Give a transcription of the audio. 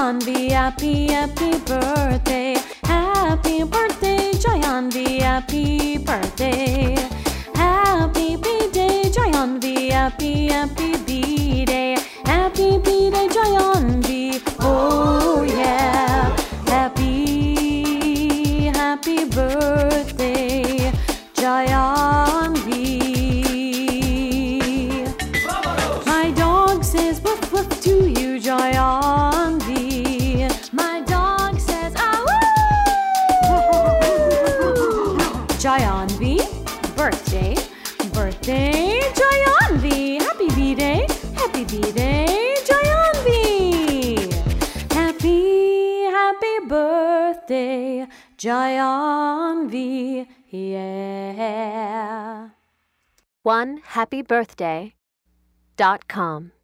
Jayanvi, happy, happy birthday. Happy birthday, Jayanvi, happy birthday. Happy B-Day, Jayanvi, happy, happy B-Day. Happy B-Day, Jayanvi, oh yeah. Happy, happy birthday, Jayanvi. My dog says woof woof to you, Jayanvi. My dog says ah woo. Jayanvi, birthday, birthday, Jayanvi. Happy B-Day, happy B-Day, Jayanvi. Happy, happy birthday, Jayanvi, yeah. OneHappyBirthday.com